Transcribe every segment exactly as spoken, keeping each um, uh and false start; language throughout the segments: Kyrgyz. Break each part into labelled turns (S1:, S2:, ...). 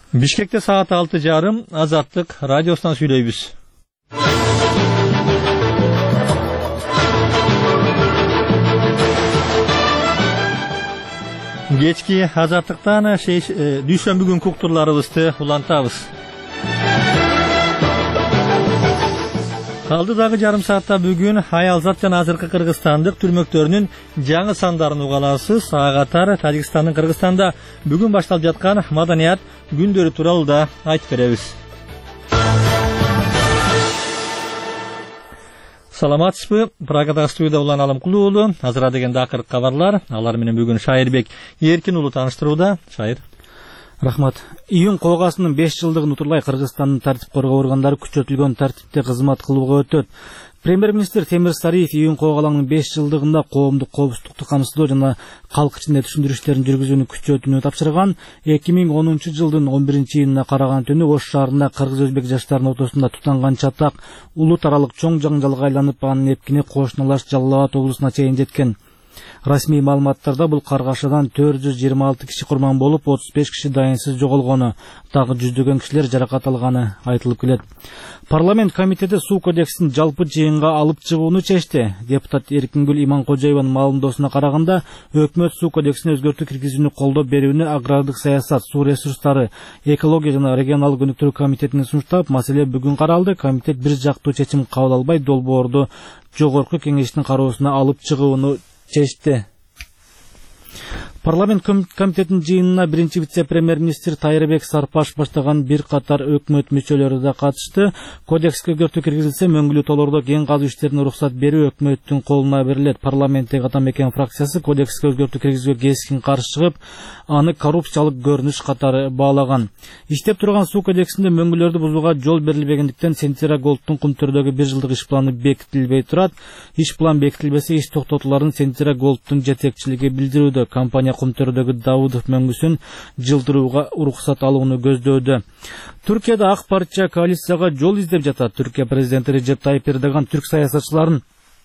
S1: Бишкекте саат алты жарым Азаттык радиосунан сүйлөйбүз. Кечки Азаттыктан дүйшөмбү күнкү уктурларыбызды улантабыз. Алдыдагы жарым саатта бүгүн Аялзат жана азыркы кыргызстандык түрмөктөрүнүн жаңы сандарын уга аласыз. Ага катар Тажикстандын Кыргызстанда бүгүн башталып жаткан маданият күндөрү тууралуу да айтып беребиз. Саламатсызбы? Прагадагы студияда Улан Алымкулуу уулу. Азыра деген акыркы кабарлар. Алар менен бүгүн Шайырбек Эркин уулу тааныштырууда. Шайыр.
S2: Рахмат. Июнь коогасынын беш жылдыгын утурлай Кыргызстандын тартип коргоо органдары күчөтүлгөн тартипте кызмат кылууга өтөт. Премьер-министр Темир Сариев июнь коогалаңынын беш жылдыгында коомдук коопсуздукту камсыздоо жана калк ичинде түшүндүрүү иштерин жүргүзүүнү күчөтүүнү тапшырган. эки миң онунчу жылдын он биринчи июнуна караган түнү Ош шаарында кыргыз-өзбек жаштарынын ортосунда тутанган чатак улут аралык чоң жаңжалга айланып, анын эпкини кошуналаш Жалал Абад облусуна чейин жеткен. Расмий маалыматтарда бул каргашадан төрт жүз жыйырма алты киши курман болуп, отуз беш киши дайынсыз жоголгону, дагы жүздөгөн кишилер жаракат алганы айтылып келет. Парламент комитети суу кодексин жалпы жыйынга алып чыгууну чечти. Депутат Эркингүл Иманкожоеванын маалымдоосуна караганда, өкмөт суу кодексине өзгөртүү киргизүүнү колдоп берүүнү агрардык саясат, суу ресурстары, экология жана регионалдык өнүктүрүү комитетине сунуштап, маселе бүгүн каралды. Комитет бир жактуу чечим кабыл албай, долбоорду жогорку кеңештин кароосуна алып чыгууну чечти. Парламент комитетинин жыйынына биринчи вице-премьер-министр Тайырбек Сарпаш баштаган бир катар өкмөт мүчөлөрү да катышты. Кодекске өзгөртүү киргизилсе, мөңгүлүү толордо кен казуу иштерине уруксат берүү өкмөттүн колуна берилет. Парламенттеги Атамекен фракциясы кодекске өзгөртүү киргизүүгө кескин каршы чыгып, аны коррупциялык көрүнүш катары баалаган. Иштеп турган суу кодексинде мөңгүлөрдү бузууга жол берилбегендиктен Сентира Голдтун кумтөрдөгү бир жылдык иш планы бекитилбей турат. Иш план бекитилбесе, иш токтотуларын Сентира Голдтун жетекчилиги билдирүүдө. Компания кумтөрдөгү Давудов мөңгүсүн жылдырууга уруксат алууну көздөөдө. Түркияда ак партия коалицияга жол издеп жатат. Түркия президенти Режеп Тайип Эрдоган түрк саясатчыларын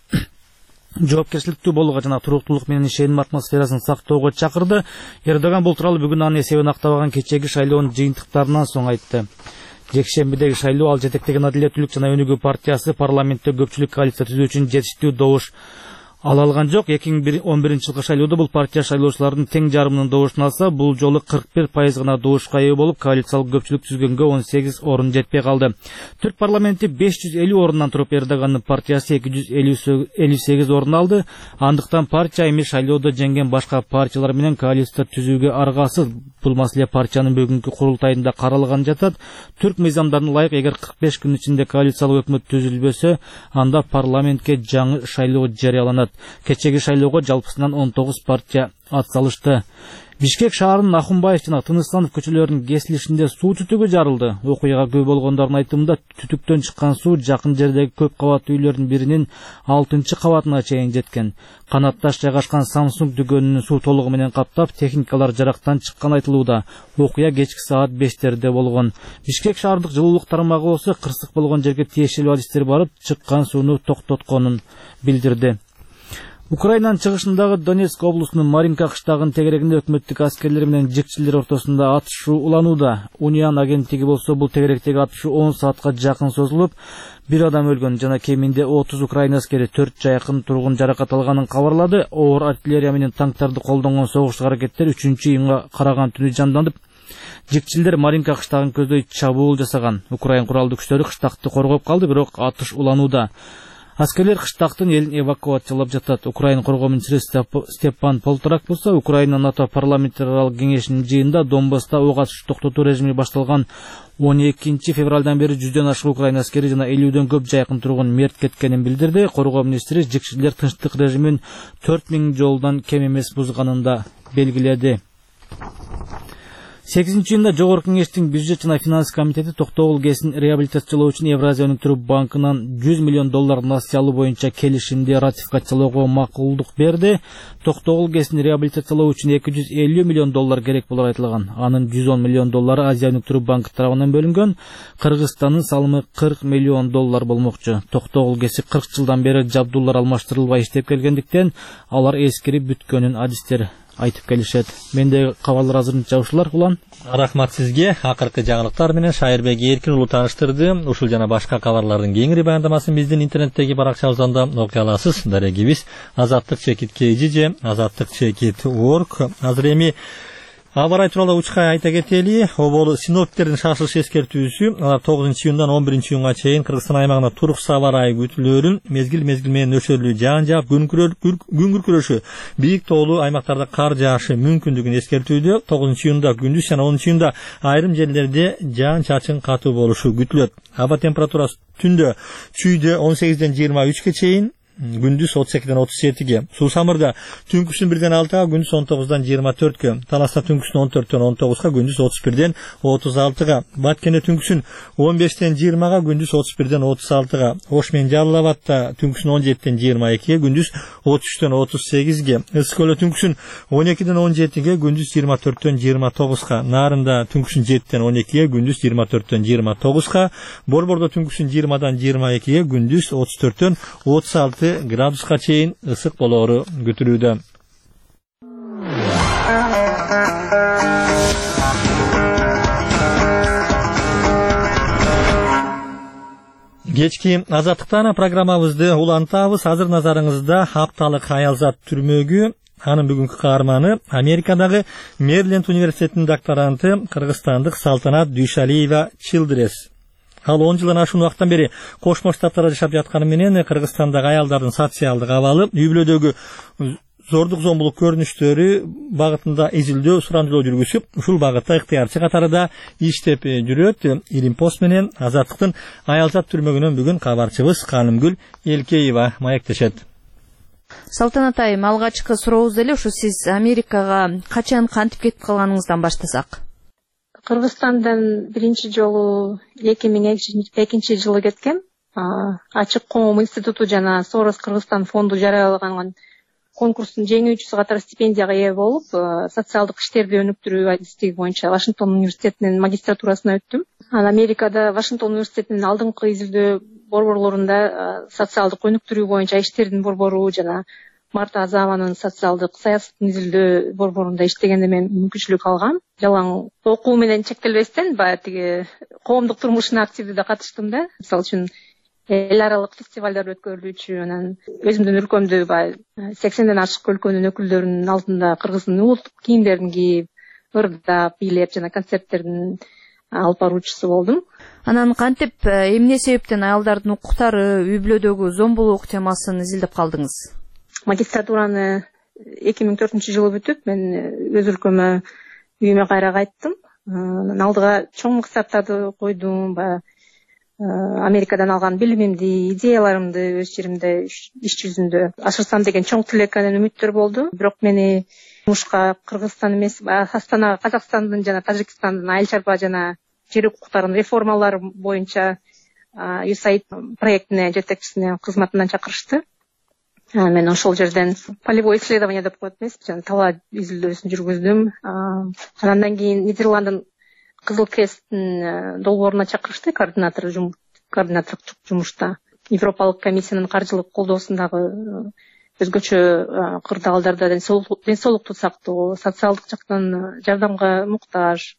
S2: жоопкерчиликтүү болууга жана туруктуулук менен ишеним атмосферасын сактоого чакырды. Эрдоган бул тууралуу бүгүн анын эсебин актабаган кечеги шайлоонун жыйынтыктарынан соң айтты. Жекшембидеги шайлоо ал жетектеген Адилеттүүлүк жана Өнүгүү партиясы парламентте көпчүлүк коалиция түзүү үчүн жетиштүү добуш ала алган жок. эки миң он биринчи жылкы шайлоодо бул партия шайлоочулардын тең жарымынын добушун алса, бул жолу кырк бир пайыз гана добушка ээ болуп, коалициялык көпчүлүк түзгөнгө он сегиз орун жетпей калды. Түрк парламенти беш жүз элүү орундан туруп, Эрдогандын партиясы эки жүз элүү сегиз орун алды. Андыктан партия эми шайлоодо жеңген башка партиялар менен коалиция түзүүгө аргасыз. Бул маселе партиянын бүгүнкү курултайында каралган жатат. Түрк мыйзамдарына ылайык, эгер кырк беш күн ичинде коалициялык өкмөт түзүлбөсө, анда парламентке жаңы шайлоо жарыяланат. Кечеги шайлоого жалпысынан он тогуз партия ат салышты. Бишкек шаарынын Ахунбаев жана Тынысланов көчөлөрүнүн кесилишинде суу түтүгү жарылды. Окуяга күбө болгондордун айтымында, түтүктөн чыккан суу жакын жердеги көп кабаттуу үйлөрдүн биринин алтынчы кабатына чейин жеткен. Канатташ жайгашкан Samsung дүкөнүнүн суу толугу менен каптап, техникалар жарактан чыккан айтылууда. Окуя кечки саат бештерде болгон. Бишкек шаардык жылуулук тармагы болсо, кырсык болгон жерге тиешелүү адистер барып, чыккан сууну токтотконун билдирди. Украинанын чыгышындагы Донецк облусунун Маринка кыштагынын тегерегинде өкмөттүк аскерлер менен жикчилер ортосунда атышуу уланууда. Униан агенттиги болсо, бул тегеректеги атышуу он саатка жакын созулуп, бир адам өлгөн жана кеминде отуз украин аскери, төрт жакын тургун жаракат алганын кабарлады. Оор артиллерия менен танктарды колдонгон согуштук аракеттер үчүнчү июнга караган түнү жанданып, жикчилер Маринка кыштагын көздөй чабуул жасаган. Украин куралдуу күчтөрү кыштакты коргоп калды, бирок атыш уланууда. Аскерлер кыштактын элин эвакуациялап жатат. Украин коргоо министри Степан Полторак болсо, Украина НАТО парламентаралык кеңешинин жыйынында Донбасста ок атышты токтотуу режими башталган он экинчи февралдан бери жүздөн ашык украин аскери жана элүүдөн көп жайкын тургун мерт кеткенин билдирди. Коргоо министри жикчилер тынчтык режимин төрт миң жолдон кем эмес бузганын да белгиледи. сегизинчи июнда Жогорку кеңештин бюджет жана финанс комитети Токтогул ГЭСин реабилитациялоо үчүн Евразия өнүктүрүү банкынан жүз миллион доллар насыя алуу боюнча келишимди ратификациялоого макулдук берди. Токтогул ГЭСин реабилитациялоо үчүн эки жүз элүү миллион доллар керек болор айтылган. Анын жүз он миллион доллары Азия өнүктүрүү банкы тарабынан бөлүнгөн. Кыргызстандын салымы кырк миллион доллар болмокчу. Токтогул ГЭСи кырк жылдан бери жабдуулар алмаштырылбай иштеп келгендиктен, алар эскирип бүткөнүн адистер айтып келишет. Менде кабарлар азырынча ушулар. Улан.
S1: Рахмат сизге. Акыркы жаңылыктар менен Шайырбек Эркин уулу тааныштырды. Ушул жана башка кабарлардын кеңири баяндамасын биздин интернеттеги баракчабыздан да окуй аласыз. Дарегибиз азаттык чекит kg же азаттык чекит точка орг. Азыр эми аба ырайы тууралуу учкай айта кетели. Оболу синоптиктердин шашылыш эскертүүсү алар тогузунчу июндан он биринчи июнга чейин Кыргызстан аймагында туруксуз аба ырайы күтүлөөрүн, мезгил мезгил менен нөшөрлүү жаан жаап, күн күркүрөшү, бийик тоолуу аймактарда кар жаашы мүмкүндүгүн эскертүүдө. тогузунчу июнда күндүз жана онунчу июнда айрым жерлерде жаан чачын катуу болушу күтүлөт. Аба температурасы түндө чүйдө он сегизден жыйырма үчкө чейин, gündüz otuz sekizden otuz yediге. Сусамырда түнкүсүн birden altıга, gündüz on тогуздан жыйырма төрткө. Таласта түнкүсүн он төрттөн он тогузга, gündüz otuz birden otuz altıга. Баткенде түнкүсүн он бештен жыйырмага, gündüz otuz birden otuz altıга. Ош менен Жалал Абадта түнкүсүн он жетиден жыйырма экиге, gündüz otuz üçten otuz сегизге. Ысык Көлдө түнкүсүн он экиден он жетиге, gündüz жыйырма төрттөн жыйырма тогузга. Нарында түнкүсүн жетиден он экиге, gündüz жыйырма төрттөн жыйырма тогузга. Борбордо түнкүсүн жыйырмадан жыйырма экиге, gündüz otuz төрттөн отуз алты градуска чейин ысык болоору күтүлүүдө. Кечки азаттыктан программабызды улантабыз. Азыр назарыңызда апталык аялзат түрмөгү. Анын бүгүнкү каарманы Америкадагы Мэриленд университетинин докторанты кыргызстандык Салтанат Дүйшалиева Чилдрес. Ал он жылдан ашуун убакыттан бери Кошмо Штаттарда жашап жатканы менен Кыргызстандагы аялдардын социалдык абалы, үй бүлөдөгү зордук зомбулук көрүнүштөрү багытында изилдөө, сурандыруу жүргүзүп, ушул багытта ыктыярчы катарында иштеп жүрөт. Илимпост менен Азаттыктын аялзат түрмөгүнөн бүгүн кабарчыбыз Канымгүл Элкеева маектешет.
S3: Салтанат айым, алгачкы сурообуз эле ушу сиз Америкага качан кантип кетип калганыңыздан баштасак.
S4: Кыргызстандан биринчи жолу эки миң экинчи жылы кеткем. Ачык коом институту жана Сорос Кыргызстан фонду жарыялаган конкурстун жеңүүчүсү катары стипендияга ээ болуп, социалдык иштерди өнүктүрүү адистиги боюнча Вашингтон университетинин магистратурасына өттүм. Анан Америкада Вашингтон университетинин алдыңкы изилдөө борборлорунда социалдык өнүктүрүү боюнча иштердин борбору жана Марта Азаванын социалдык саясаттын изилдөө борборунда иштегенде мен мүмкүнчүлүк алгам. Жалаң окуу менен чектелбестен баягы коомдук турмушуна активдүү да катыштым да. Мисалы үчүн эл аралык фестивалдар өткөрүлүүчү, анан өзүмдүн өлкөмдө баягы сексенден ашык өлкөнүн өкүлдөрүнүн алдында кыргыздын улуттук кийимдерин кийип, ырдап, бийлеп жана концерттердин алып баруучусу болдум.
S3: Анан кантип, эмне себептен аялдардын укуктары, үй бүлөдөгү зомбулук темасын изилдеп калдыңыз?
S4: Магистратураны эки миң төртүнчү жылы бүтүп, мен өз өлкөмө үйүмө кайра кайттым. Анан алдыга чоң максаттарды койдум, баягы Америкадан алган билимимди, идеяларымды өз жеримде иш жүзүндө ашырсам деген чоң тилек менен үмүттөр болду. Бирок мени мушка Кыргызстан эмес, Астана, Казакстандын жана Тажикстандын айыл чарба жана жер укуктарынын реформалары боюнча ю эс эй ай ди проектине жетекчисине кызматынан чакырышты. Мен ошол жерден полевое исследование деп коет эмес, жана талаа изилдөөсүн жүргүздүм. Андан кийин Нидерланддын Кызыл Кресттин долбооруна чакырышты, координатор координаторлук жумушта. Европалык комиссиянын каржылык колдоосундагы өзгөчө кырдаалдарда ден-соолукту сактоо, социалдык жактан жардамга муктаж,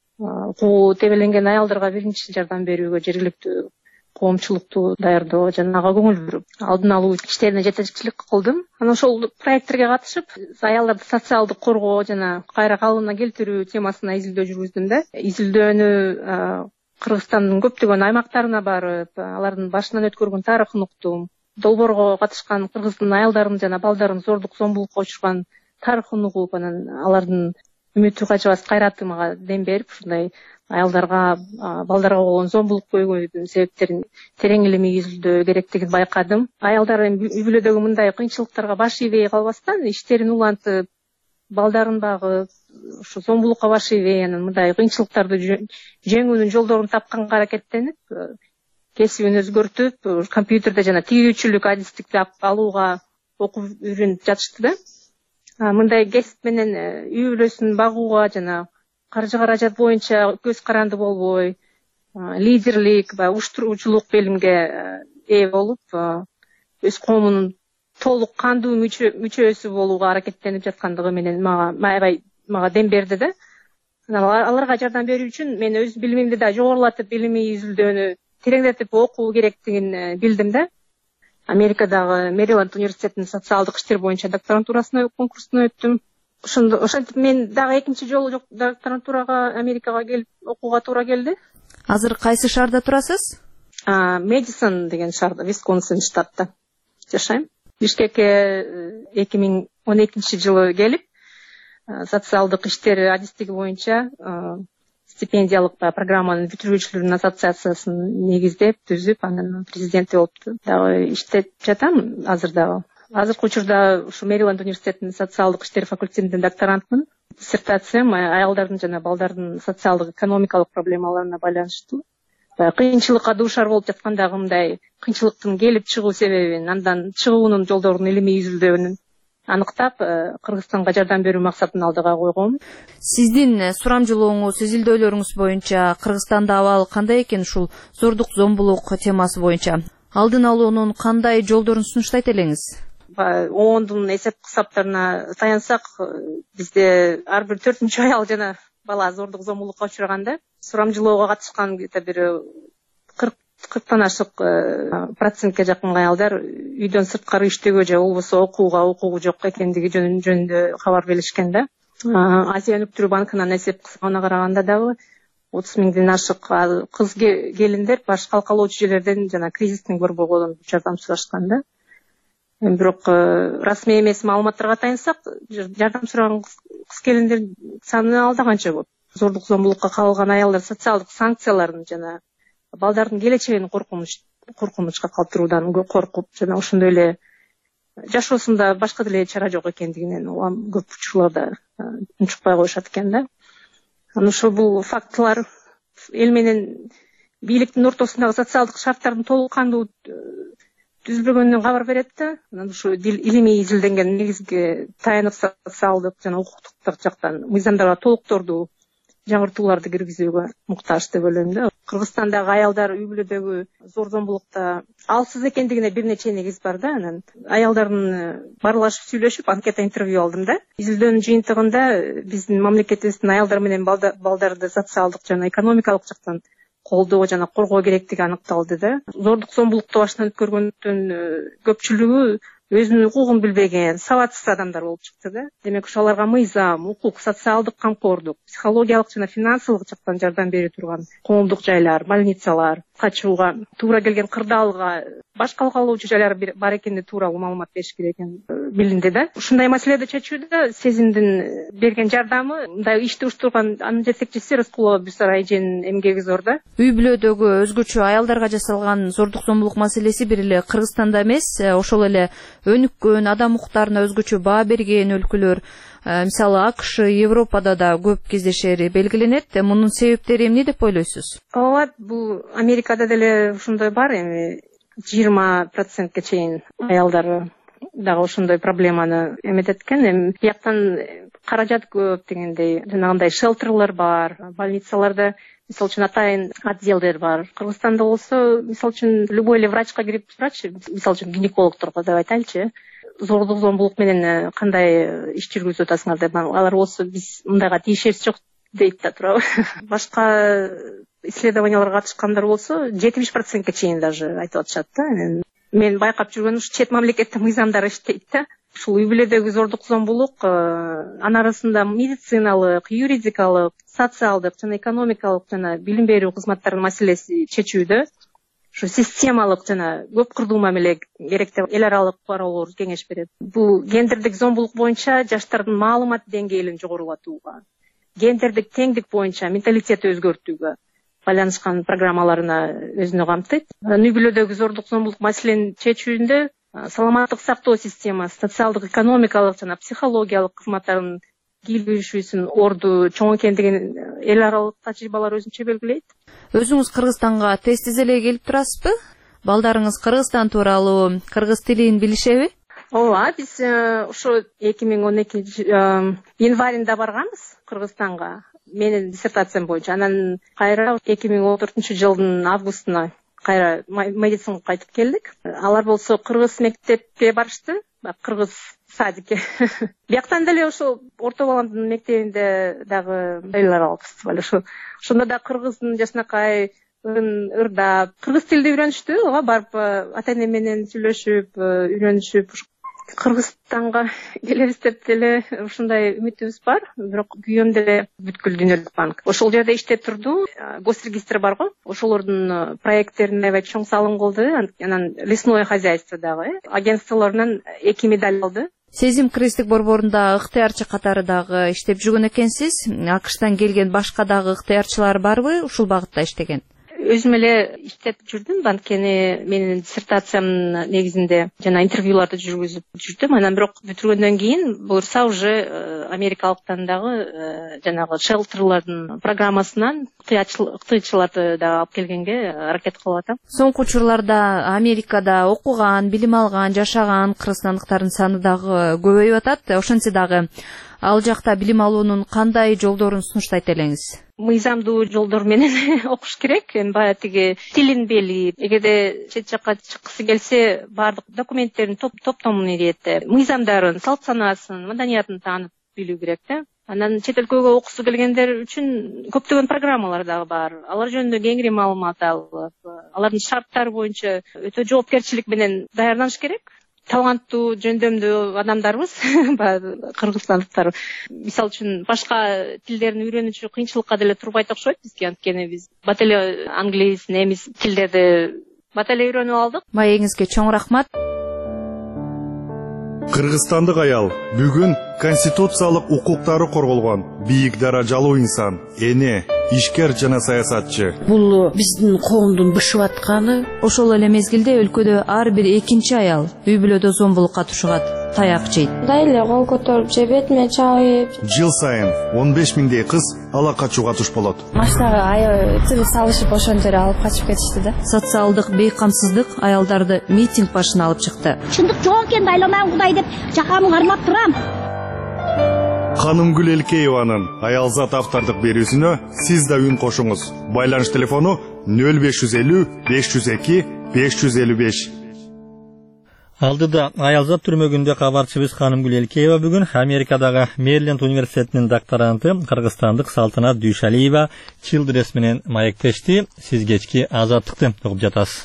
S4: куу тебеленген аялдарга биринчи жардам берүүгө жергиликтүү коомчулукту даярдоо жана ага көңүл буруп, алдын алуу иштерине жетекчилик кылдым. Анан ошол проекттерге катышып, аялдарды социалдык коргоо жана кайра калыбына келтирүү темасына изилдөө жүргүздүм да. Изилдөөнү Кыргызстандын көптөгөн аймактарына барып, алардын башынан өткөргөн тарыхын уктум. Долбоорго катышкан кыргыздын аялдарын жана балдарын зордук зомбулукка учурган тарыхын угуп, анан алардын үмүтү качабас кайраты мага дем берип, ушундай аялдарга, балдарга болгон зомбулук көйгөйдүн себептерин терең илимий изилдөө керектигин байкадым. Аялдар үй бүлөдөгү мындай кыйынчылыктарга баш ийбей калбастан, иштерин улантып, балдарын багып, ушу зомбулукка баш ийбей, анан мындай кыйынчылыктарды жеңүүнүн жолдорун тапканга аракеттенип, кесибин өзгөртүп, компьютерде жана тигүүчүлүк адистикти алууга окуп үйрөнүп жатышты да. Мындай кесип менен үй бүлөсүн багууга жана каржы каражат боюнча көз каранды болбой, лидерлик, уюштуруучулук белимге ээ болуп, өз коомунун толук кандуу мүчөсү болууга аракеттенип жаткандыгы менен мага аябай мага дем берди да. Аларга жардам берүү үчүн мен өз билимимди да жогорулатып, илимий изилдөөнү тереңдетип окуу керектигин билдим да. Америкадагы Мэриленд университетинин социалдык иштер боюнча докторантурасына конкурсуна өттүм. Ошентип мен дагы экинчи жолу докторантурага Америкага келип окууга туура келди.
S3: Азыр кайсы шаарда турасыз?
S4: Мэдисон деген шаарда, Висконсин штатта жашайм. Бишкекке эки миң он экинчи жылы келип, социалдык иштер адистиги боюнча стипендиялык программанын бүтүрүүчүлөрүнүн ассоциациясын негиздеп, түзүп, анан президенти болуп дагы иштеп жатам азыр дагы. Азыркы учурда ушу Мэриленд университетинин социалдык иштер факультетинин докторантмын. Диссертациям аялдардын жана балдардын социалдык экономикалык проблемаларына байланыштуу. Кыйынчылыкка дуушар болуп жаткандагы мындай кыйынчылыктын келип чыгуу себебин, андан чыгуунун жолдорун илимий изилдөөнүн аныктап, Кыргызстанга жардам берүү максатын алдыга койгом.
S3: Сиздин сурамжылооңуз, изилдөөлөрүңүз боюнча Кыргызстанда абал кандай экен ушул зордук зомбулук темасы боюнча? Алдын алуунун кандай жолдорун сунуштайт элеңиз?
S4: оондун эсеп кысаптарына таянсак, бизде ар бир төртүнчү аял жана бала зордук зомбулукка учураганда, сурамжылоого катышкан бир кырктан ашык процентке жакын аялдар үйдөн сырткары иштөөгө же болбосо окууга укугу жок экендиги жөнүндө кабар беришкен да. Азия өнүктүрүү банкынын эсеп кысабына караганда дагы отуз миңден ашык кыз келиндер баш калкалоочу жерлерден жана кризистин борборунан жардам сурашкан да. Бирок расмий эмес маалыматтарга таянсак, жардам сураган кыз келиндер саны алда канча болот. Зордук зомбулукка кабылган аялдар социалдык санкциялардын жана балдардын келечегин коркунуч коркунучка калтыруудан коркуп, жана ошондой эле жашоосунда башка деле чара жок экендигинен улам көп учурларда унчукпай коюшат экен да. Анан ошо бул фактылар эл менен бийликтин ортосундагы социалдык шарттардын толук кандуу түзүлбөгөнүнөн кабар берет да. Анан ушу илимий изилденген негизги таянып социалдык жана укуктук жактан мыйзамдарга толукторду жаңыртууларды киргизүүгө муктаж деп ойлойм да. Кыргызстандагы аялдар үй бүлөдөгү зор зомбулукта алсыз экендигине бир нече негиз бар да. Анан аялдардын барлашып сүйлөшүп анкета интервью алдым да. Изилдөөнүн жыйынтыгында биздин мамлекетибиздин аялдар менен балдарды социалдык жана экономикалык жактан колдоо жана коргоо керектиги аныкталды да. Зордук зомбулукту башынан өткөргөндөрдүн көпчүлүгү өзүнүн укугун билбеген, сабатсыз адамдар болуп чыкты да. Демек ошолорго мыйзам, укук, социалдык камкордук, психологиялык жана финансылык жактан жардам бере турган коомдук жайлар, больницалар, качууга туура келген кырдаалга баш калкалоочу жайлар бар экени тууралуу маалымат бериш керек экени билинди да. Ушундай маселеди чечүүдө Сезимдин берген жардамы, мындай ишти уштурган анын жетекчиси Рыскулова Бюсара эженин эмгеги зор да.
S3: Үй бүлөдөгү өзгөчө аялдарга жасалган зордук зомбулук маселеси бир эле Кыргызстанда эмес, ошол эле өнүккөн, адам укуктарына өзгөчө баа берген өлкөлөр, мисалы АКШ, Европада да көп кездешери белгиленет. Мунун себептери эмне деп ойлойсуз?
S4: Ооба, бул Америкада деле ушундай бар, эми жыйырма процентке чейин аялдар дагы ошондой проблеманы эметет экен. Эми бияктан каражат көп дегендей, жанагындай шелтерлер бар, больницаларда мисалы үчүн атайын отделдер бар. Кыргызстанда болсо, мисалы үчүн любой эле врачка кирип, врач, мисалы үчүн гинекологторго деп айтайлычы, зордук зомбулук менен кандай иш жүргүзүп атасыңар деп, алар болсо биз мындайга тийишебиз жок дейт да туурабы. Башка исследованияларга катышкандар болсо жетимиш процентке чейин даже айтып атышат да. Мен байкап жүргөнүм ушу чет мамлекетте мыйзамдар иштейт да. Ушул үй бүлөдөгү зордук зомбулук анын арасында медициналык, юридикалык, социалдык жана экономикалык жана билим берүү кызматтарынын маселеси чечүүдө ушу системалык жана көп кырдуу мамиле керек деп эл аралык бароолор кеңеш берет. Бул гендердик зомбулук боюнча жаштардын маалымат деңгээлин жогорулатууга, гендердик теңдик боюнча менталитетти өзгөртүүгө байланышкан программаларына өзүнө камтыйт. Үй бүлөдөгү зордук зомбулук маселени чечүүндө саламаттык сактоо системасы, социалдык, экономикалык жана психологиялык кызматтардын кийлигишүүсүнүн орду чоң экендигин эл аралык тажрыйбалар өзүнчө белгилейт.
S3: Өзүңүз Кыргызстанга тез тез эле келип турасызбы? Балдарыңыз Кыргызстан тууралуу, кыргыз тилин билишеби?
S4: Ооба, биз ошо эки миң он экинчи январында барганбыз Кыргызстанга. Менин диссертациям боюнча. Анан кайра эки миң он төртүнчү жылдын августуна кайра медицинага кайтып келдик. Алар болсо кыргыз мектепке барышты, кыргыз садикке. Бияктан деле ошол орто баламдын мектебинде дагы байлар фестиваль ошо. Ошондо да кыргыздын жашынакай ырдап, кыргыз тилди үйрөнүштү, ага барып ата-эне менен сүйлөшүп, үйрөнүшүп, Кыргызстанга келебиз деп деле ушундай үмүтүбүз бар. Бирок күйөөм деле бүткүл дүйнөлүк банк. Ошол жерде иштеп турду. Госрегистр барго. Ошолордун проекттерине аябай чоң салым кылды. Анан лесное хозяйство дагы агентстволорунан эки медаль алды.
S3: Сезим крестик борборунда ыктыярчы катары дагы иштеп жүргөн экенсиз. АКШтан келген башка дагы ыктыярчылар барбы ушул багытта иштеген?
S4: Өзүм эле иштеп жүрдүм, анткени менин диссертациямдын негизинде жана интервьюларды жүргүзүп жүрдүм. Анан бирок бүтүргөндөн кийин буюрса уже америкалыктан дагы жанагы шелтерлардын программасынан ыктыячыларды да алып келгенге аракет кылып атам.
S3: Соңку учурларда Америкада окуган, билим алган, жашаган кыргызстандыктардын саны дагы көбөйүп атат. Ошентсе дагы ал жакта билим алуунун кандай жолдорун сунуштайт элеңиз?
S4: Мыйзамдуу жолдор менен окуш керек. Эми баягы тиги тилин белип, эгерде чет жакка чыккысы келсе, баардык документтерин топтомун ирет, мыйзамдарын, салт санаасын, маданиятын таанып билүү керек да. Анан чет өлкөгө окуусу келгендер үчүн көптөгөн программалар дагы бар. Алар жөнүндө кеңири маалымат алып, алардын шарттары боюнча өтө жоопкерчилик менен даярданыш керек. Таланттуу, жөндөмдүү адамдарбыз, кыргызстандыктар. Мисалы үчүн башка тилдерин үйрөнүүчү кыйынчылыкка деле турбайт окшойт бизге, анткени биз бат эле англис, немис тилдерди бат эле үйрөнүп алдык.
S3: Маегиңизге чоң рахмат.
S5: Кыргызстандык аял бүгүн конституциялык укуктары корголгон бийик даражалуу инсан, эне, ишкер жана саясатчы.
S6: Бул биздин коомдун бышып атканы.
S3: Ошол эле мезгилде өлкөдө ар бир экинчи аял үй бүлөдө зомбулукка тушугат, таяк жейт.
S7: Мындай эле кол көтөрүп же бетиме чабып.
S5: Жыл сайын он беш миңдей кыз ала качууга туш болот.
S7: Машинага аябай тыгыз салышып ошондо эле алып качып кетишти да.
S3: Социалдык бейкамсыздык аялдарды митинг башына алып чыкты.
S8: Чындык жок экен, айламайм Кудай деп жакамды кармап турам.
S5: Канымгүл Элкееванын аялзат автордук берүүсүнө сиз да үн кошуңуз. Байланыш телефону нөл беш жүз элүү беш жүз эки беш жүз элүү беш.
S1: Алдыда аялзат түрмөгүндө кабарчыбыз Канымгүл Элкеева бүгүн Америкадагы Мэриленд университетинин докторанты кыргызстандык Салтанат Дүйшалиева Чилдрес менен маектешти. Сиз кечки азаттыкты угуп жатасыз.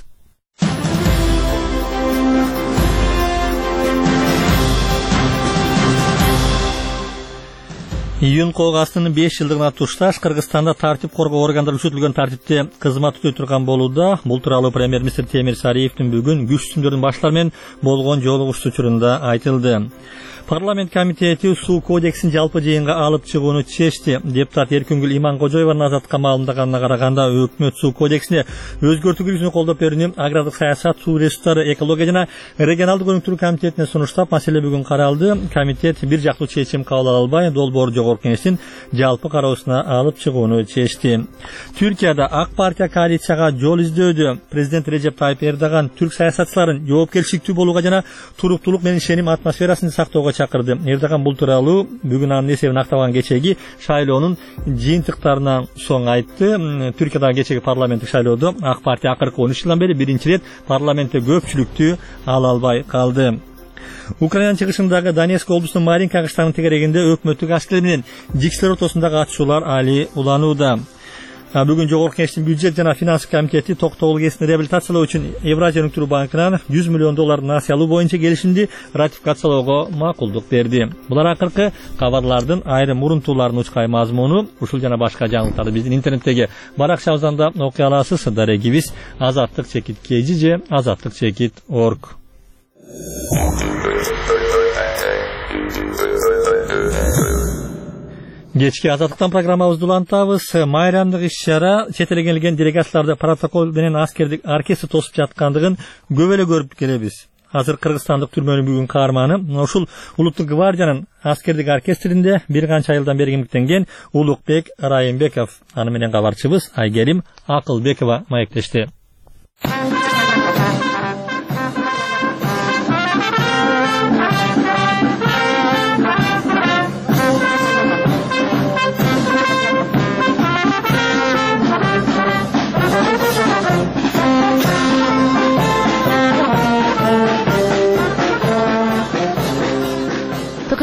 S1: Июн коогаасынын беш жылдыгына тушташ Кыргызстанда тартип коргоо органдары күчөтүлгөн тартипте кызмат өтөй турган болууда. Бул тууралуу премьер-министр Темир Сариевдин бүгүн күч түзүмдөрдүн баштары менен болгон жолугушуу учурунда айтылды. Парламент комитети суу кодексин жалпы жыйынга алып чыгууну чечти. Депутат Эркүнгүл Иманкожоеванын азатка маалымдаганына караганда, өкмөт суу кодексине өзгөртүү киргизүүнү колдоп берүүнү агрардык саясат, суу ресурстары, экология жана регионалдык өнүктүрүү комитетине сунуштап, маселе бүгүн каралды. Комитет бир жактуу чечим кабыл ала албай, долбоор жогорку кеңештин жалпы кароосуна алып чыгууну чечти. Түркияда ак партия коалицияга жол издөөдө. Президент Режеп Тайып Эрдоган түрк саясатчыларын жоопкерчиликтүү болууга жана туруктуулук менен ишеним атмосферасын сактоого чакырды. Эрдоган бул тууралуу бүгүн анын эсебин актаган кечеги шайлоонун жыйынтыктарынан соң айтты. Түркиядагы кечеги парламенттик шайлоодо ак партия акыркы он үч жылдан бери биринчи ирет парламентте көпчүлүктү ала албай калды. Украина чыгышындагы Донецк облусунун Маринка кыштагынын тегерегинде өкмөттүк аскер менен жиксилер ортосундагы атышуулар али уланууда. Бүгүн жогорку кеңештин бюджет жана финанс комитети Токтогул КЭСин реабилитациялоо үчүн Евразия өнүктүрүү банкынан жүз миллион доллар насыя алуу боюнча келишимди ратификациялоого макулдук берди. Булар акыркы кабарлардын айрым мурунтууларынын учкай мазмуну. Ушул жана башка жаңылыктарды биздин интернеттеги баракчабыздан да окуй аласыз. Дарегибиз азаттык чекит кж же азаттык чекит орг. Кечки азаттыктан программабызды улантабыз. Майрамдык иш-чара чет элге келген делегацияларды протокол менен аскердик оркестр тосуп жаткандыгын көп эле көрүп келебиз. Азыр кыргызстандык түрмөнүн бүгүн каарманы ушул улуттук гвардиянын аскердик оркестринде бир канча айылдан бери эмгектенген Улукбек Райымбеков. Аны менен кабарчыбыз Айгерим Акылбекова маектешти.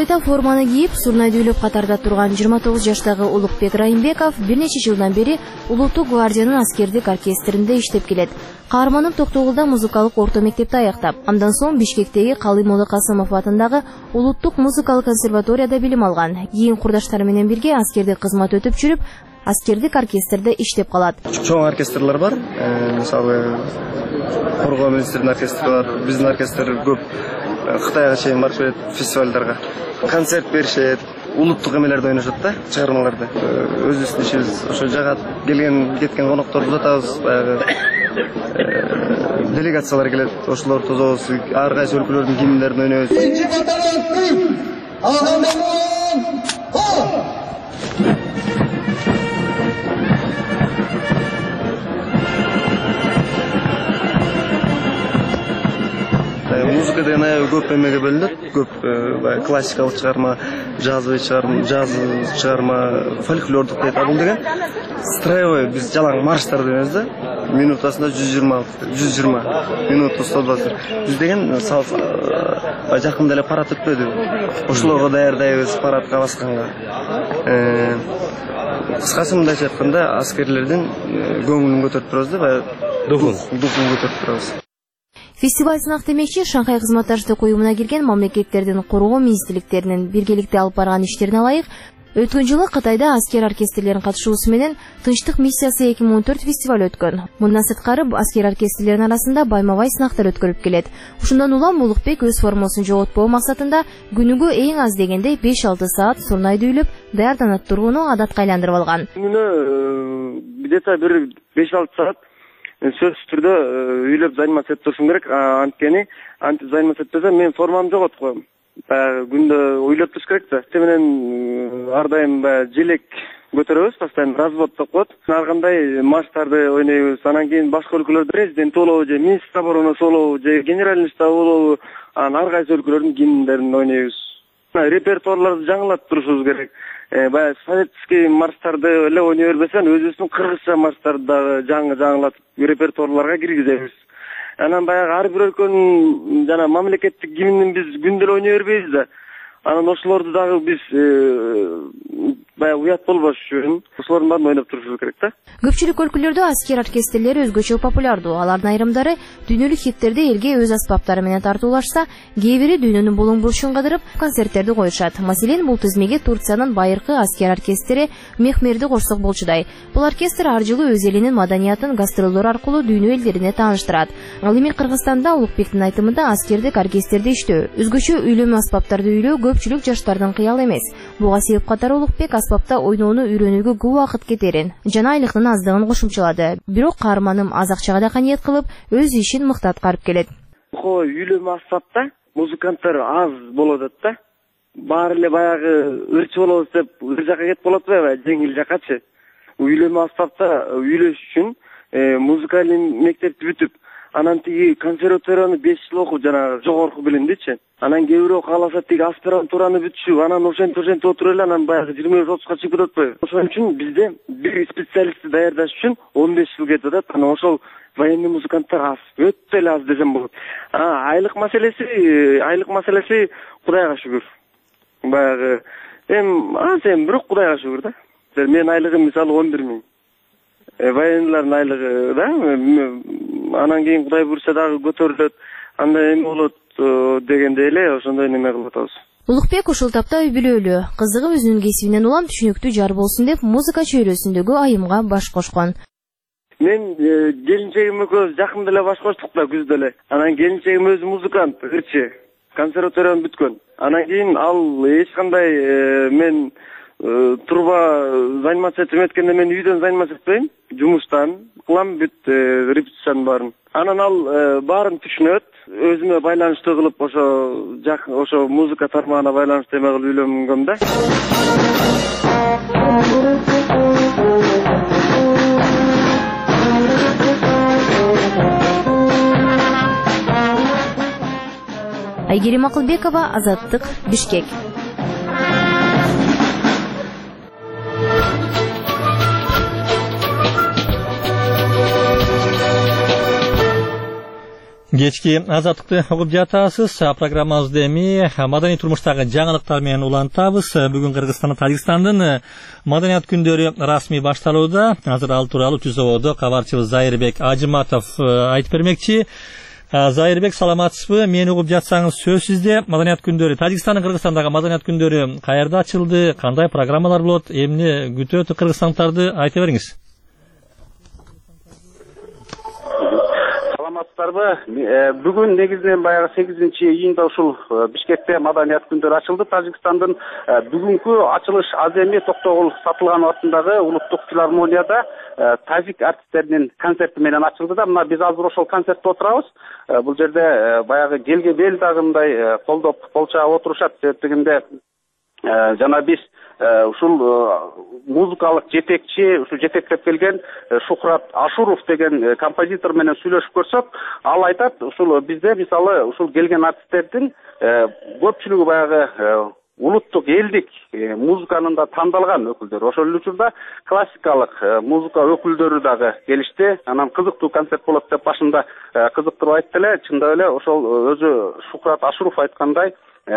S9: кайта форманы кийип, сурнайды үйлөп катарда турган жыйырма тогуз жаштагы Улукбек Райымбеков бир нече жылдан бери Улуттук гвардиянын аскердик оркестринде иштеп келет. Каарманов Токтогулда музыкалык орто мектепти аяктап, андан соң Бишкектеги Калымулы Касымов атындагы Улуттук музыкалык консерваторияда билим алган. Кийин курдаштары менен бирге аскердик кызмат өтүп жүрүп, аскердик оркестрде иштеп калат.
S10: Чоң оркестрлар бар. Мисалы, Коргоо министринин оркестри бар. Биздин оркестр көп Кытайга чейин барып келет фестивалдарга. Концерт беришет, улуттук эмелерди ойношот да, чыгармаларды. Өзүбүздүн ишибиз ошо жагат келген кеткен конокторду узатабыз, баягы делегациялар келет, ошолорду тозобуз, ар кайсы өлкөлөрдүн гимндерин ойнойбуз. Музыка деген аябай көп эмеге бөлүнөт. Көп классикалык чыгарма, жазбый чыгарма, жаз чыгарма, фольклордук дейт. А бул деген строевой, биз жалаң марштар дейбиз да. Минутасында жүз жыйырма, жүз жыйырма минутта сто двадцать. Биз деген жакында эле парад өтпөдү. Ошолорго даярдайбыз парадка басканга. Кыскасы мындайча айтканда, аскерлердин көңүлүн көтөрүп турабыз да, духун, духун көтөрүп турабыз.
S9: Фестиваль сынак демекчи Шанхай кызматташтык уюмуна кирген мамлекеттердин коргоо министрликтеринин биргеликте алып барган иштерине ылайык, өткөн жылы Кытайда аскер оркестрлеринин катышуусу менен Тынчтык миссиясы эки миң он төрт фестиваль өткөн. Мындан сырткары аскер оркестрлеринин арасында байма-бай сынактар өткөрүлүп келет. Ушундан улам Улукбек өз формосун жоготпоо максатында күнүгө эң аз дегенде беш алты саат сурнайды үйлөп, даярданып турууну адатка айландырып алган.
S10: Күнүнө где-то бир беш алты саат сөзсүз түрдө үйлөп заниматься этип турушум керек. Анткени антип заниматься этпесем мен формамды жоготуп коем. Баягы күндө ойлоп туруш керек да. Те менен ар дайым баягы желек көтөрөбүз, постоянно развод деп коет. Ар кандай марштарды ойнойбуз. Анан кийин башка өлкөлөрдө президент болобу же министр обороны болобу же генеральный штаб болобу, анан ар кайсы өлкөлөрдүн гимндерин ойнойбуз. Репертуарларды жаңылап турушубуз керек. Баягы советский марштарды эле ойной бербесен, өзүбүздүн кыргызча марштарды дагы жаңы жаңылатып репертуарларга киргизебиз. Анан баягы ар бир өлкөнүн жана мамлекеттик гимнин биз күндө эле ойной бербейбиз да. Анан ошолорду дагы биз баягы уят болбош үчүн ошолордун баарын ойноп турушубуз керек да.
S9: Көпчүлүк өлкөлөрдө аскер оркестрлери өзгөчө популярдуу. Алардын айрымдары дүйнөлүк хиттерди элге өз аспаптары менен тартуулашса, кээ бири дүйнөнүн булуң бурчун кыдырып концерттерди коюшат. Маселен, бул тизмеге Турциянын байыркы аскер оркестри Мехмерди корсок болчудай. Бул оркестр ар жылы өз элинин маданиятын гастролдор аркылуу дүйнө элдерине тааныштырат. Ал эми Кыргызстанда Улукбектин айтымында аскердик оркестрде иштөө, өзгөчө үйлөмө аспаптарды үйлөө көпчүлүк жаштардын кыялы эмес. Буга себеп катары Улукбек аспапта ойноону үйрөнүүгө көп убакыт кетерин жана айлыктын аздыгын кошумчалады. Бирок каарманым аз акчага да каниет кылып, өз ишин мыкты аткарып келет.
S10: Үйлөмө аспапта музыканттар аз болот да. Баары эле баягы ырчы болобуз деп ыр жака кетип болот да, жеңил жакачы. Үйлөмө аспапта үйлөш үчүн музыкалый мектепти бүтүп, анан тиги консерваторияны беш жыл окуп, жана жогорку билимдичи. Анан кээ бирөө кааласа тиги аспирантураны бүтүшүп, анан ошентип ошентип отуруп эле анан баягы жыйырма беш отузга чыгып кетип атпайбы. Ошон үчүн бизде бир специалистти даярдаш үчүн он беш жыл кетип атат. Анан ошол военный музыканттар аз, өтө эле аз десем болот. Айлык маселеси, айлык маселеси Кудайга шүгүр. Баягы эми аз эми бирок Кудайга шүгүр да. Менин айлыгым мисалы он бир миң. Военныйлардын айлыгы да, анан кийин Кудай буйрса дагы көтөрүлөт, андай эме болот дегенде эле ошондой неме кылып атабыз.
S9: Улукбек ушул тапта үй бүлөлүү, кызыгы өзүнүн кесибинен улам түшүнүктүү жар болсун деп музыка чөйрөсүндөгү айымга баш кошкон.
S10: Мен келинчегим экөөбүз жакында эле баш коштук да, күздө эле. Анан келинчегим өзү музыкант, ырчы, консерваторияны бүткөн. Анан кийин ал эч кандай мен турба заниматься этим эткенде мен үйдөн заниматься этпейм, жумуштан кылам бүт репетициянын баарын. Анан ал баарын түшүнөт, өзүмө байланыштуу кылып ошо жак ошо музыка тармагына байланыштуу эме кылып үйлөнгөм да.
S9: Айгерим Акылбекова, Азаттык, Бишкек.
S1: Кечки азаттыкты угуп жатасыз. Программабызды эми маданий турмуштагы жаңылыктар менен улантабыз. Бүгүн Кыргызстандын Тажикстандын маданият күндөрү расмий башталууда. Азыр ал тууралуу Түз ободо кабарчыбыз Зайырбек Ажыматов айтып бермекчи. Зайырбек, саламатсызбы? Мени угуп жатсаңыз сөз сизде. Маданият күндөрү, Тажикстандын Кыргызстандагы маданият күндөрү каерде ачылды? Кандай программалар болот? Эмне күтөт кыргызстандыктарды? Айта бериңиз.
S11: Саламатсыздарбы? Бүгүн негизинен баягы сегизинчи июнда ушул Бишкекте маданият күндөрү ачылды. Тажикстандын бүгүнкү ачылыш аземи Токтогул Сатылганов атындагы улуттук филармонияда тажик артисттеринин концерти менен ачылды да. Мына биз азыр ошол концертте отурабыз. Бул жерде баягы келге бел дагындай колдоп, кол чаап отурушат. Себептигинде жана биз ушул музыкалык жетекчи, ушул жетектеп келген Шухрат Ашуров деген композитор менен сүйлөшүп көрсөк, ал айтат, ушул бизде мисалы ушул келген артисттердин көпчүлүгү баягы улуттук элдик музыканын да тандалган өкүлдөрү. Ошол эле учурда классикалык музыка өкүлдөрү дагы келишти. Анан кызыктуу концерт болот деп башында кызыктырып айтты эле. Чындап эле ошол өзү Шухрат Ашуров айткандай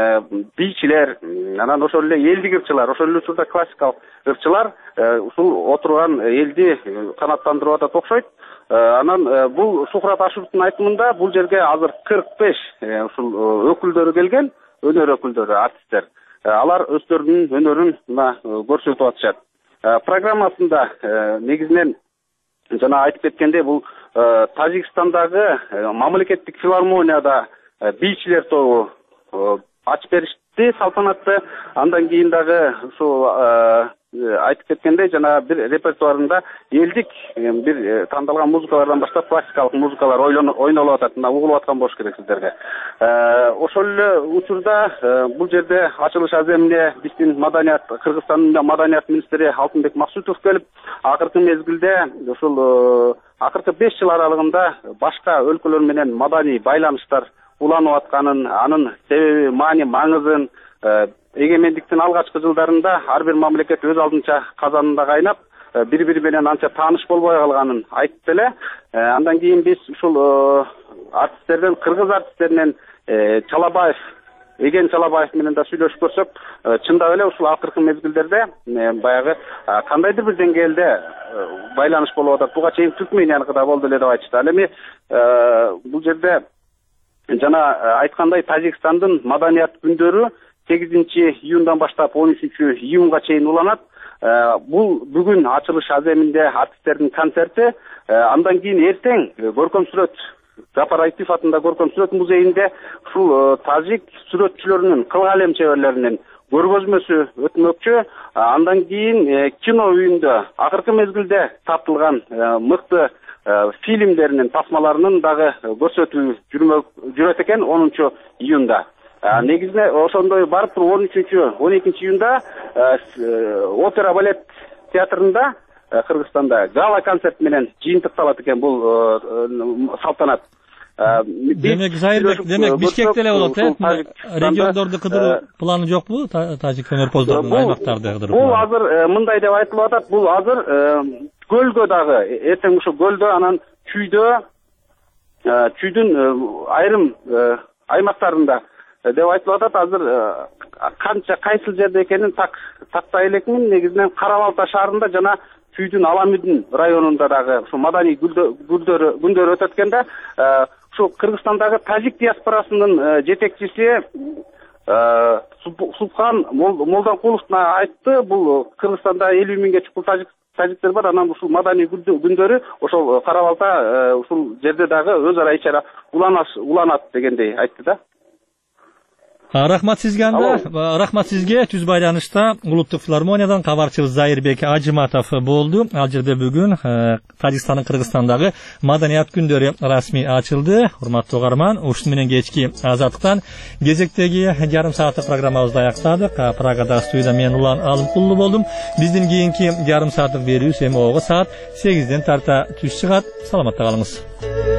S11: бийчилер, анан ошол эле элдик ырчылар, ошол эле учурда классикалык ырчылар ушул отурган элди канааттандырып атат окшойт. Анан бул Шухрат Ашуровдун айтымында бул жерге азыр кырк беш ушул өкүлдөрү келген, өнөр өкүлдөрү, артисттер. Алар өздөрүнүн өнөрүн мына көрсөтүп атышат. Программасында негизинен жана айтып кеткендей бул Тажикстандагы мамлекеттик филармонияда бийчилер тобу ачып беришти салтанатты. Андан кийин дагы ушул айтып кеткендей жана бир репертуарында элдик бир тандалган музыкалардан баштап классикалык музыкалар ойнолуп атат. Мына угулуп аткан болуш керек сиздерге. Ошол эле учурда бул жерде ачылыш аземине биздин маданият Кыргызстандын маданият министри Алтынбек Максутов келип, акыркы мезгилде ушул акыркы беш жыл аралыгында башка өлкөлөр менен маданий байланыштар уланып атканын, анын себеби, маани, маңызын, эгемендиктин алгачкы жылдарында ар бир мамлекет өз алдынча казанында кайнап, бири-бири менен анча тааныш болбой калганын айтты эле. Андан кийин биз ушул артисттерден, кыргыз артисттеринен Чалабаев, Эген Чалабаев менен да сүйлөшүп көрсөк, чындап эле ушул акыркы мезгилдерде баягы кандайдыр бир деңгээлде байланыш болуп атат. Буга чейин Түркменияныкы да болду эле деп айтышты. Ал эми бул жерде жана айткандай Тажикстандын маданият күндөрү сегизинчи июндан баштап он үчүнчү июнга чейин уланат. Бул бүгүн ачылыш аземинде артисттердин концерти. Андан кийин эртең көркөм сүрөт Жапар Айтиев атындагы көркөм сүрөт музейинде ушул тажик сүрөтчүлөрүнүн, кыл калем чеберлеринин көргөзмөсү өтмөкчү. Андан кийин кино үйүндө акыркы мезгилде тартылган мыкты фильмдеринин тасмаларынын дагы көрсөтүү жүрөт экен онунчу июнда. Негизинде ошондой барып туруп он үчүнчү он экинчи июнда опера балет театрында Кыргызстанда гала концерт менен жыйынтыкталат экен бул салтанат.
S1: Демек Зайырбек, демек Бишкекте эле болот, э? Региондорду кыдыруу планы жокпу? Тажик өнөрпоздордун аймактарды кыдыруу.
S11: Бул азыр мындай деп айтылып атат. Бул азыр көлгө дагы эртең ушул көлдө, анан чүйдө, чүйдүн айрым аймактарында деп айтылып атат. Азыр канча кайсыл жерде экенин так тактай элекмин. Негизинен Кара Балта шаарында жана чүйдүн Аламүдүн районунда дагы ушул маданий күндөрү күндөрү өтөт экен да. Ушул Кыргызстандагы тажик диаспорасынын жетекчиси Субхан Молданкулов айтты. Бул Кыргызстанда элүү миңге чукул тажик тажиктер бар. Анан ушул маданий күндөрү ошол Кара Балта ушул жерде дагы өз ара ичара уланат дегендей айтты да.
S1: Рахмат сизге анда. Рахмат сизге. Түз байланышта улуттук филармониядан кабарчыбыз Зайырбек Ажыматов болду. Ал жерде бүгүн Тажикстандын Кыргызстандагы маданият күндөрү расмий ачылды. Урматтуу угарман, ушуну менен кечки азаттыктан кезектеги жарым сааттык программабызды аяктадык. Прагада студияда мен Улан Алымкулуу болдум. Биздин кийинки жарым сааттык берүүбүз эми ого саат сегизден тарта түз чыгат. Саламатта калыңыз.